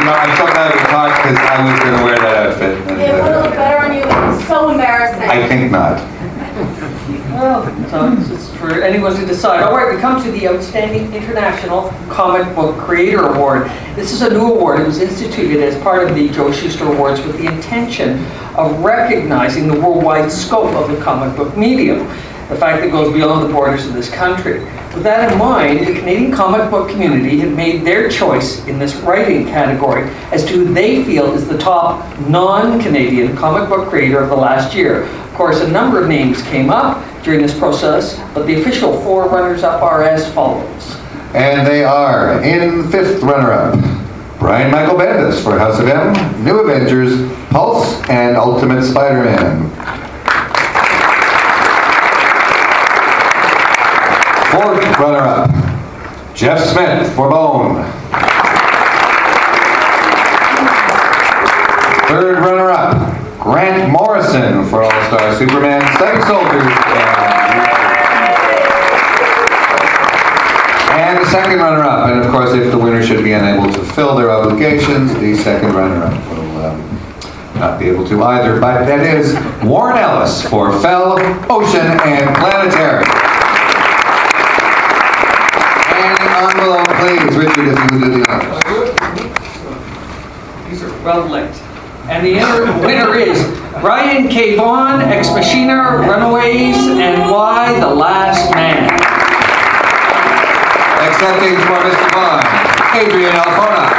I'm so glad we talked because I was going to wear that outfit. And, it would look better on you. It's so embarrassing. I think not. Well, so it's for anyone to decide. All right, we come to the Outstanding International Comic Book Creator Award. This is a new award. It was instituted as part of the Joe Shuster Awards with the intention of recognizing the worldwide scope of the comic book medium, the fact that it goes beyond the borders of this country. With that in mind, the Canadian comic book community had made their choice in this writing category as to who they feel is the top non-Canadian comic book creator of the last year. Of course, a number of names came up during this process, but the official 4 runners-up are as follows. And they are, in 5th runner-up, Brian Michael Bendis for House of M, New Avengers, Pulse, and Ultimate Spider-Man. 4th runner-up, Jeff Smith for Bone. 3rd runner-up, Grant Morrison for All-Star Superman, Seven Soldiers, and the 2nd runner-up. And of course, if the winner should be unable to fulfill their obligations, the 2nd runner-up will not be able to either. But that is Warren Ellis for Fell, Ocean, and Planetary. Envelope, please, Richard, if you would do the honors. These are well linked. And the winner is Brian K. Vaughan, Ex Machina, Runaways, and Why the Last Man. Accepting for Mr. Vaughan, Adrian Alcona.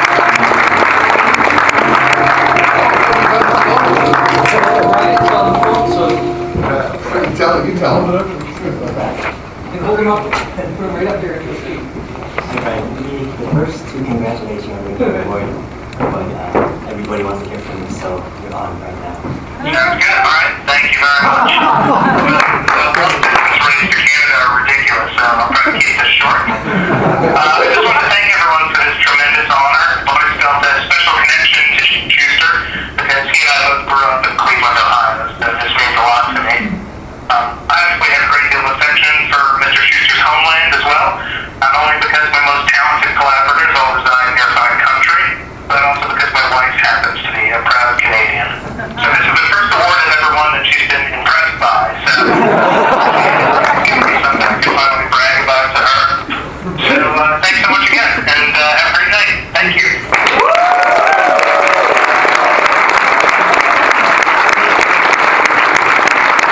You tell him. And hold him up and put him right up there at your feet. The first to congratulate you on winning the award, but everybody wants to hear from you, so you're on right now. Sounds good. All right. Thank you very much. These races to Canada are ridiculous, so I'll try to keep this short. I just want to thank everyone for this tremendous honor. I've always felt a special connection to Schuster because he and I both grew up in Cleveland, Ohio, so this means a lot to me. I actually have a great deal of affection for Mr. Schuster's homeland as well, not only because my most talented collaborators all reside in their fine country, but also because my wife happens to be a proud Canadian. So this is the first award I've ever won that she's been impressed by, so